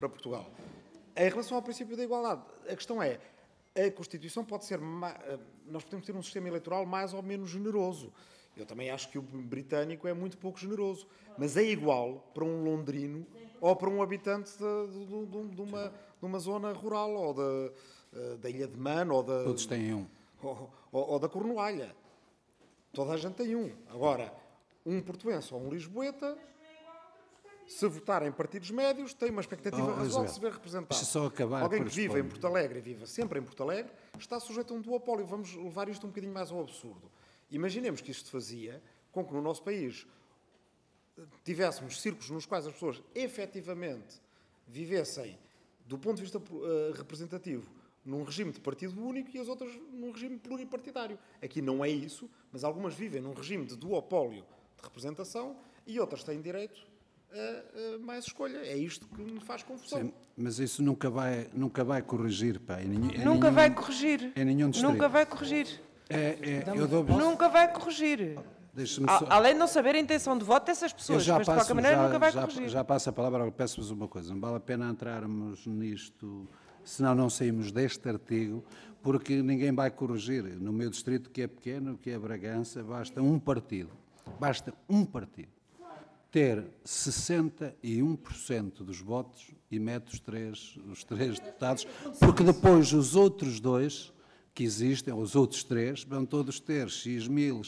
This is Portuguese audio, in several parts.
para Portugal. Em relação ao princípio da igualdade, a questão é, a Constituição pode ser, nós podemos ter um sistema eleitoral mais ou menos generoso. Eu também acho que o britânico é muito pouco generoso, mas é igual para um londrino ou para um habitante de uma zona rural, ou da Ilha de Man, ou da... Todos têm um. Ou da Cornualha. Toda a gente tem um. Agora, um portuense ou um lisboeta, se votar em partidos médios, tem uma expectativa razoável de se ver representado. Só acabar. Alguém que vive em Porto Alegre e vive sempre em Porto Alegre está sujeito a um duopólio. Vamos levar isto um bocadinho mais ao absurdo. Imaginemos que isto fazia com que no nosso país tivéssemos círculos nos quais as pessoas efetivamente vivessem, do ponto de vista representativo, num regime de partido único e as outras num regime pluripartidário. Aqui não é isso, mas algumas vivem num regime de duopólio de representação e outras têm direito a mais escolha. É isto que me faz confusão. Sim, mas isso nunca vai corrigir, pá. Nunca vai corrigir. Em nenhum distrito. Nunca vai corrigir. Nunca vai corrigir. Além de não saber a intenção de voto dessas pessoas, mas de qualquer maneira nunca vai corrigir. Já passo a palavra, peço-vos uma coisa, não vale a pena entrarmos nisto, senão não saímos deste artigo, porque ninguém vai corrigir. No meu distrito, que é pequeno, que é Bragança, basta um partido ter 61% dos votos e mete os três deputados, porque depois os outros dois que existem, os outros três, vão todos ter X mil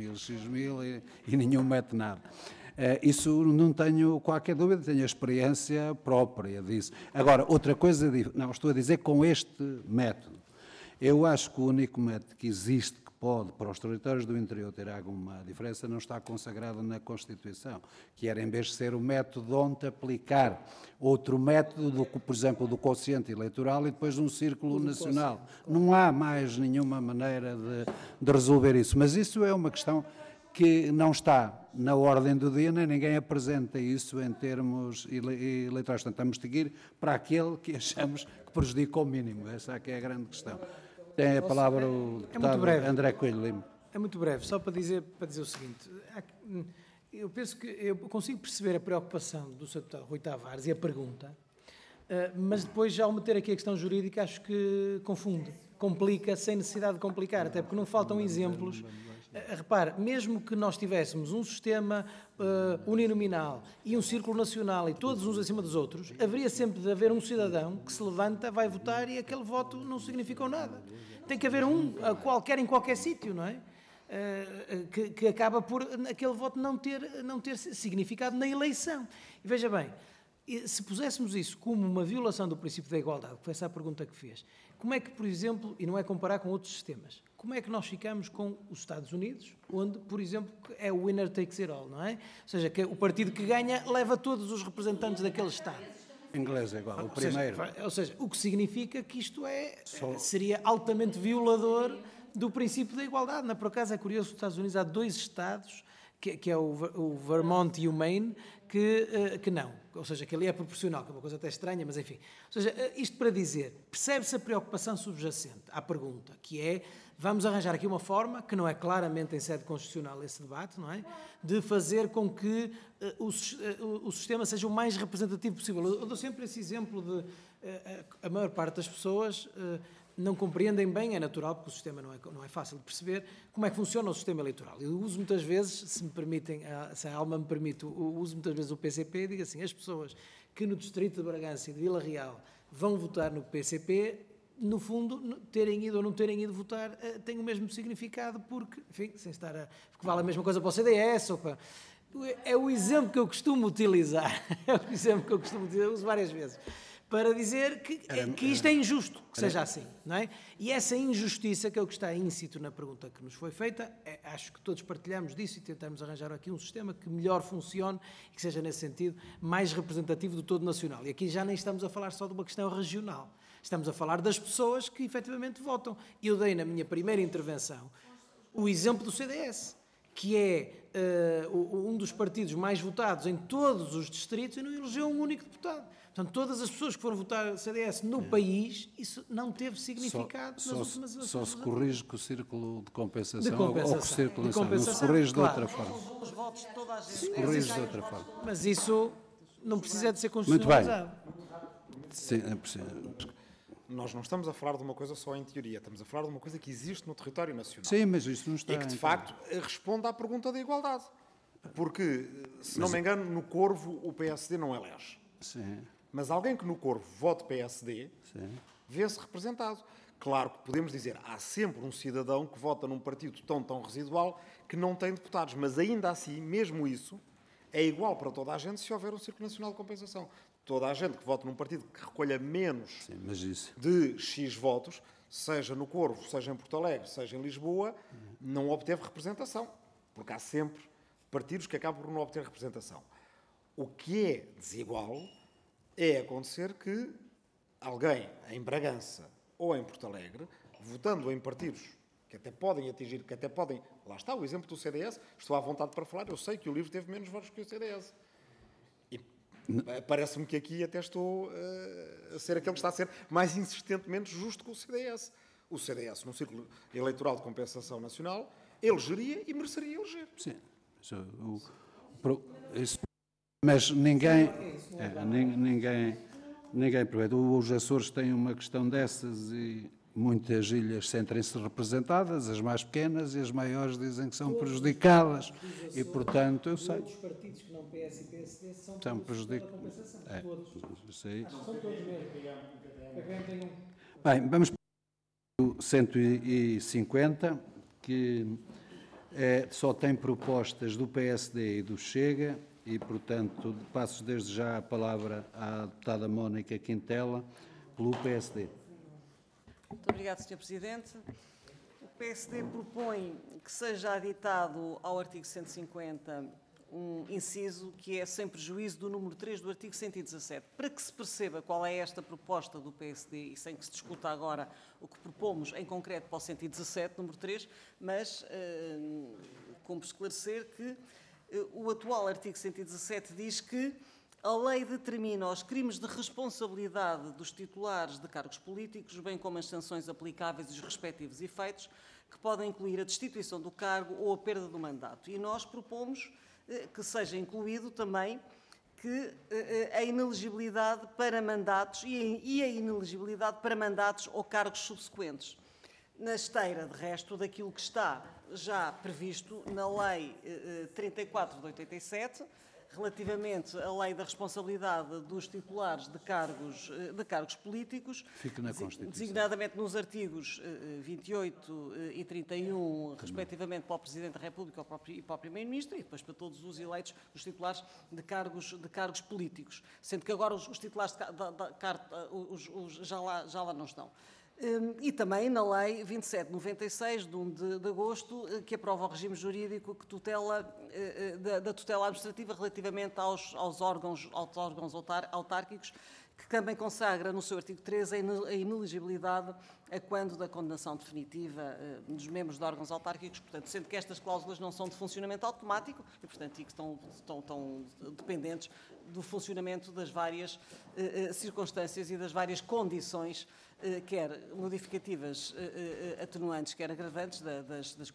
e nenhum mete nada. Isso não tenho qualquer dúvida, tenho a experiência própria disso. Agora, outra coisa, não, estou a dizer com este método. Eu acho que o único método que existe que pode, para os territórios do interior, ter alguma diferença, não está consagrado na Constituição, que era, em vez de ser o método onde aplicar outro método, por exemplo, do quociente eleitoral e depois de um círculo nacional. Não há mais nenhuma maneira de resolver isso. Mas isso é uma questão que não está na ordem do dia, nem ninguém apresenta isso em termos eleitorais. Portanto, vamos seguir para aquele que achamos que prejudica ao mínimo. Essa é que é a grande questão. Tem a palavra o deputado André Coelho Lima. É muito breve, só para dizer o seguinte. Eu penso que eu consigo perceber a preocupação do Sr. Deputado Rui Tavares e a pergunta, mas depois, já ao meter aqui a questão jurídica, acho que confunde, complica, sem necessidade de complicar, até porque não faltam exemplos. Repare, mesmo que nós tivéssemos um sistema uninominal e um círculo nacional e todos uns acima dos outros, haveria sempre de haver um cidadão que se levanta, vai votar e aquele voto não significou nada. Tem que haver um qualquer em qualquer sítio, não é? Que acaba por aquele voto não ter significado na eleição. E veja bem, se puséssemos isso como uma violação do princípio da igualdade, que foi essa a pergunta que fez, como é que, por exemplo, e não é comparar com outros sistemas, como é que nós ficamos com os Estados Unidos, onde, por exemplo, é o winner takes it all, não é? Ou seja, que o partido que ganha leva todos os representantes daquele Estado. Em inglês é igual, o primeiro. Ou seja, o que significa que isto seria altamente violador do princípio da igualdade. Por acaso é curioso, nos Estados Unidos há dois Estados, que é o Vermont e o Maine, que não. Ou seja, que ali é proporcional, que é uma coisa até estranha, mas enfim. Ou seja, isto para dizer, percebe-se a preocupação subjacente à pergunta, que é, vamos arranjar aqui uma forma, que não é claramente em sede constitucional esse debate, não é? De fazer com que o sistema seja o mais representativo possível. Eu dou sempre esse exemplo de a maior parte das pessoas não compreendem bem, é natural, porque o sistema não é fácil de perceber, como é que funciona o sistema eleitoral. Eu uso muitas vezes, se me permitem, se a alma me permite, eu uso muitas vezes o PCP e digo assim, as pessoas que no distrito de Bragança e de Vila Real vão votar no PCP, no fundo, terem ido ou não terem ido votar, tem o mesmo significado, porque, enfim, porque vale a mesma coisa para o CDS ou para... É o exemplo que eu costumo utilizar, eu uso várias vezes, para dizer que isto é injusto, que seja assim, não é? E essa injustiça, que é o que está íncito na pergunta que nos foi feita, acho que todos partilhamos disso e tentamos arranjar aqui um sistema que melhor funcione e que seja, nesse sentido, mais representativo do todo nacional. E aqui já nem estamos a falar só de uma questão regional, estamos a falar das pessoas que efetivamente votam. Eu dei na minha primeira intervenção o exemplo do CDS, que é um dos partidos mais votados em todos os distritos e não elegeu um único deputado. Portanto, todas as pessoas que foram votar CDS no país, isso não teve significado nas últimas eleições. Só se corrige com o círculo de compensação. Ou com o círculo nacional. Não se corrige de outra forma. Os votos de toda a gente. Se corrige de outra forma. Mas isso não precisa de ser constitucionalizado. Muito bem. Sim, Nós não estamos a falar de uma coisa só em teoria, estamos a falar de uma coisa que existe no território nacional. Sim, mas isso não está... E que, de facto, responde à pergunta da igualdade. Porque, se não me engano, no Corvo o PSD não elege. Sim. Mas alguém que no Corvo vote PSD, vê-se representado. Claro que podemos dizer, há sempre um cidadão que vota num partido tão residual que não tem deputados, mas ainda assim, mesmo isso, é igual para toda a gente se houver um Círculo Nacional de Compensação. Toda a gente que vota num partido que recolha menos de X votos, seja no Corvo, seja em Porto Alegre, seja em Lisboa, não obteve representação. Porque há sempre partidos que acabam por não obter representação. O que é desigual é acontecer que alguém em Bragança ou em Porto Alegre, votando em partidos que até podem atingir, que até podem... Lá está o exemplo do CDS. Estou à vontade para falar. Eu sei que o LIVRE teve menos votos que o CDS. E parece-me que aqui até estou a ser aquele que está a ser mais insistentemente justo com o CDS. O CDS, no círculo eleitoral de compensação nacional, elegeria e mereceria eleger. Sim. Mas ninguém aproveita. Os Açores têm uma questão dessas e muitas ilhas sentem-se representadas, as mais pequenas, e as maiores dizem que são prejudicadas. E, portanto, eu sei. Todos os partidos que não PS e PSD são prejudicados. Todos. São todos mesmo. Bem, vamos para o 150, que só tem propostas do PSD e do Chega, e, portanto, passo desde já a palavra à deputada Mónica Quintela, pelo PSD. Muito obrigada, Sr. Presidente. O PSD propõe que seja aditado ao artigo 150 um inciso que é sem prejuízo do número 3 do artigo 117. Para que se perceba qual é esta proposta do PSD e sem que se discuta agora o que propomos em concreto para o 117, número 3, mas cumpre esclarecer que o atual artigo 117 diz que a lei determina os crimes de responsabilidade dos titulares de cargos políticos, bem como as sanções aplicáveis e os respectivos efeitos, que podem incluir a destituição do cargo ou a perda do mandato. E nós propomos que seja incluído também que a inelegibilidade para mandatos e a inelegibilidade para mandatos ou cargos subsequentes. Na esteira, de resto, daquilo que está já previsto na Lei 34 de 87, relativamente à lei da responsabilidade dos titulares de cargos políticos, fica na Constituição, designadamente nos artigos 28 e 31, respectivamente para o Presidente da República e para o Primeiro-Ministro, e depois para todos os eleitos, os titulares de cargos políticos, sendo que agora os titulares já lá não estão. E também na Lei 27/96, de 1 de agosto, que aprova o regime jurídico que da tutela administrativa relativamente aos órgãos autárquicos, que também consagra no seu artigo 13 a inelegibilidade a quando da condenação definitiva dos membros de órgãos autárquicos, portanto, sendo que estas cláusulas não são de funcionamento automático e, portanto, que estão dependentes do funcionamento das várias circunstâncias e das várias condições, quer modificativas atenuantes, quer agravantes das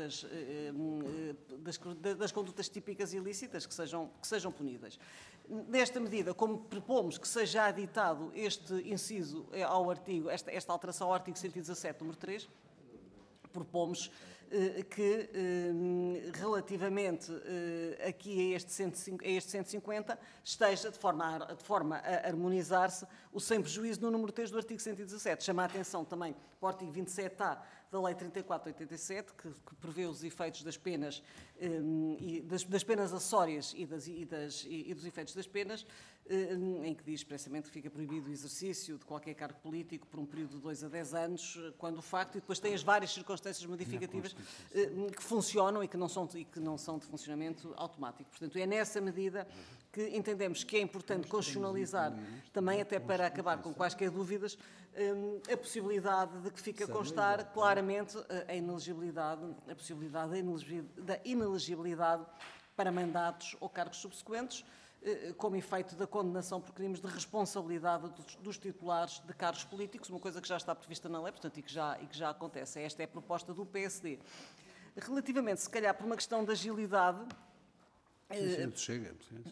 condutas típicas ilícitas que sejam punidas. Nesta medida, como propomos que seja aditado este inciso ao artigo, esta alteração ao artigo 117, número 3, propomos que, relativamente aqui a este 150, esteja de forma a harmonizar-se o sem prejuízo no número 3 do artigo 117. Chama a atenção também para o artigo 27A da Lei 34 de 87, que prevê os efeitos das penas, das penas acessórias e dos efeitos das penas, em que diz expressamente que fica proibido o exercício de qualquer cargo político por um período de 2 a 10 anos, quando o facto, e depois tem as várias circunstâncias modificativas que funcionam e que não são de funcionamento automático. Portanto, é nessa medida que entendemos que é importante constitucionalizar, também até para acabar com quaisquer dúvidas, a possibilidade de que fique a constar claramente a possibilidade da inelegibilidade para mandatos ou cargos subsequentes, como efeito da condenação por crimes de responsabilidade dos titulares de cargos políticos, uma coisa que já está prevista na lei, portanto, e que já acontece. Esta é a proposta do PSD. Relativamente, se calhar, por uma questão de agilidade... Chega.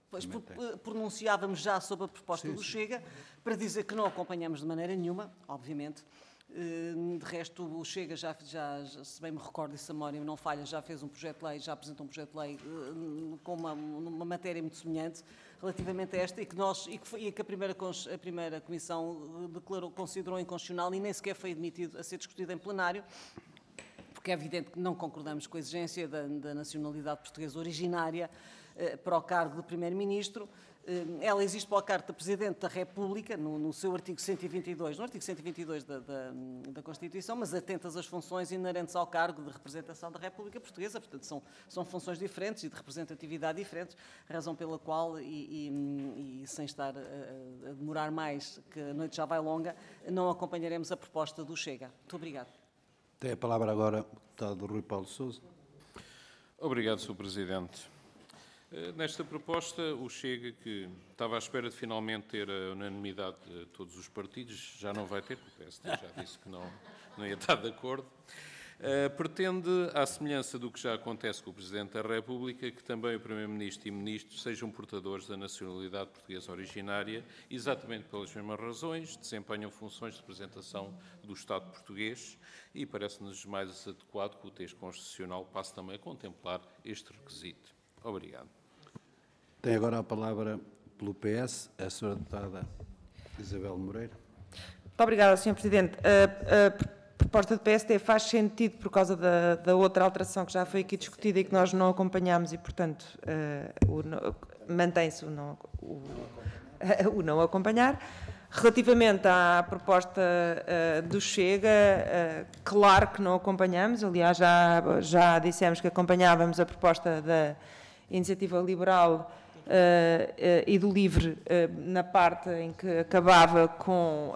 Pois, pronunciávamos já sobre a proposta do Chega, para dizer que não acompanhamos de maneira nenhuma, obviamente. De resto, o Chega já, se bem me recordo, e se a memória não falha, já fez um projeto de lei, já apresentou um projeto de lei com uma matéria muito semelhante relativamente a esta, e que a primeira Comissão considerou inconstitucional e nem sequer foi admitido a ser discutido em plenário, porque é evidente que não concordamos com a exigência da nacionalidade portuguesa originária para o cargo de Primeiro-Ministro. Ela existe para o cargo de Presidente da República, no seu artigo 122, no artigo 122 da Constituição, mas atentas às funções inerentes ao cargo de representação da República Portuguesa. Portanto, são funções diferentes e de representatividade diferentes, razão pela qual, e sem estar a demorar mais, que a noite já vai longa, não acompanharemos a proposta do Chega. Muito obrigado. Tem a palavra agora o deputado Rui Paulo Sousa. Obrigado, Sr. Presidente. Nesta proposta, o Chega, que estava à espera de finalmente ter a unanimidade de todos os partidos, já não vai ter, porque o PSD já disse que não ia estar de acordo, pretende, à semelhança do que já acontece com o Presidente da República, que também o Primeiro-Ministro e Ministro sejam portadores da nacionalidade portuguesa originária, exatamente pelas mesmas razões, desempenham funções de representação do Estado português e parece-nos mais adequado que o texto constitucional passe também a contemplar este requisito. Obrigado. Tem agora a palavra pelo PS a Sra. Deputada Isabel Moreira. Muito obrigada, Sr. Presidente. A proposta do PSD faz sentido por causa da outra alteração que já foi aqui discutida e que nós não acompanhámos e, portanto, mantém-se o não acompanhar. Relativamente à proposta do Chega, claro que não acompanhamos. Aliás, já dissemos que acompanhávamos a proposta da Iniciativa Liberal e do Livre na parte em que acabava com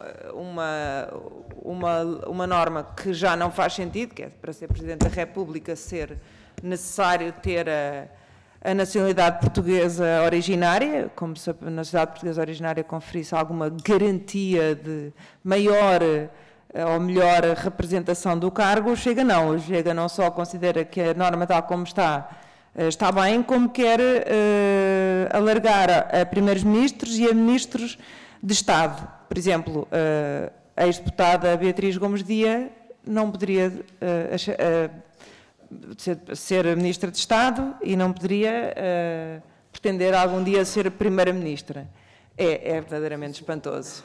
uma norma que já não faz sentido, que é para ser Presidente da República ser necessário ter a nacionalidade portuguesa originária, como se a nacionalidade portuguesa originária conferisse alguma garantia de maior ou melhor representação do cargo. O Chega não só considera que a norma tal como está bem, como quer alargar a primeiros-ministros e a ministros de Estado. Por exemplo, a ex-deputada Beatriz Gomes Dia não poderia ser Ministra de Estado e não poderia pretender algum dia ser Primeira-Ministra. É verdadeiramente espantoso.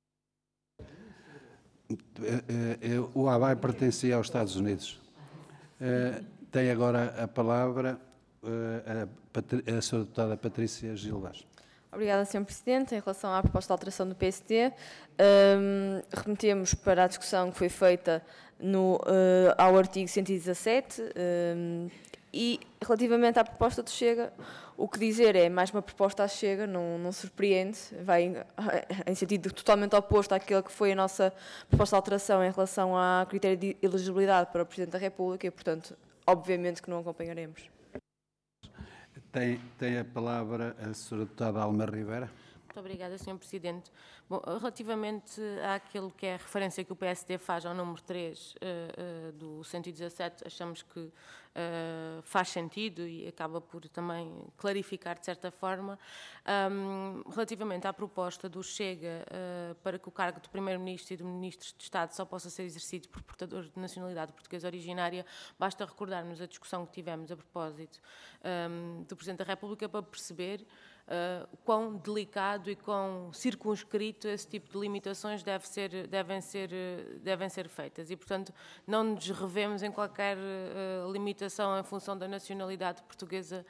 O Havaí pertencia aos Estados Unidos. Tem agora a palavra a Sra. Deputada Patrícia Gil Vaz. Obrigada, Sr. Presidente. Em relação à proposta de alteração do PSD, remetemos para a discussão que foi feita ao artigo 117 e, relativamente à proposta do Chega, o que dizer é mais uma proposta à Chega, não surpreende, vai em sentido totalmente oposto àquele que foi a nossa proposta de alteração em relação ao critério de elegibilidade para o Presidente da República e, portanto, obviamente que não acompanharemos. Tem a palavra a Sra. Deputada Alma Rivera. Muito obrigada, Sr. Presidente. Bom, relativamente àquilo que é a referência que o PSD faz ao número 3 do 117, achamos que faz sentido e acaba por também clarificar de certa forma. Relativamente à proposta do Chega para que o cargo de Primeiro-Ministro e de Ministros de Estado só possa ser exercido por portadores de nacionalidade portuguesa originária, basta recordarmos a discussão que tivemos a propósito do Presidente da República para perceber quão delicado e quão circunscrito esse tipo de limitações devem ser feitas. E, portanto, não nos revemos em qualquer limitação em função da nacionalidade portuguesa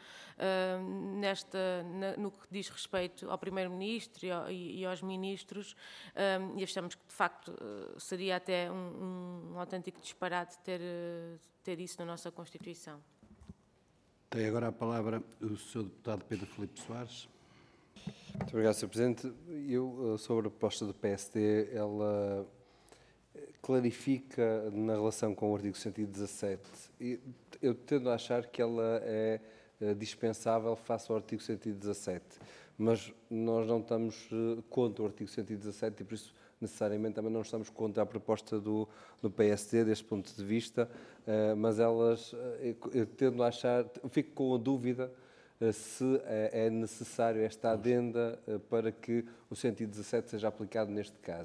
no que diz respeito ao Primeiro-Ministro e aos Ministros, e achamos que, de facto, seria até um autêntico disparate ter isso na nossa Constituição. Tem agora a palavra o Sr. Deputado Pedro Filipe Soares. Muito obrigado, Sr. Presidente. Sobre a proposta do PSD, ela clarifica na relação com o artigo 117. Eu tendo a achar que ela é dispensável face ao artigo 117, mas nós não estamos contra o artigo 117 e, por isso, necessariamente também não estamos contra a proposta do PSD deste ponto de vista, mas eu tendo a achar, fico com a dúvida se é necessário esta adenda para que o 117 seja aplicado neste caso.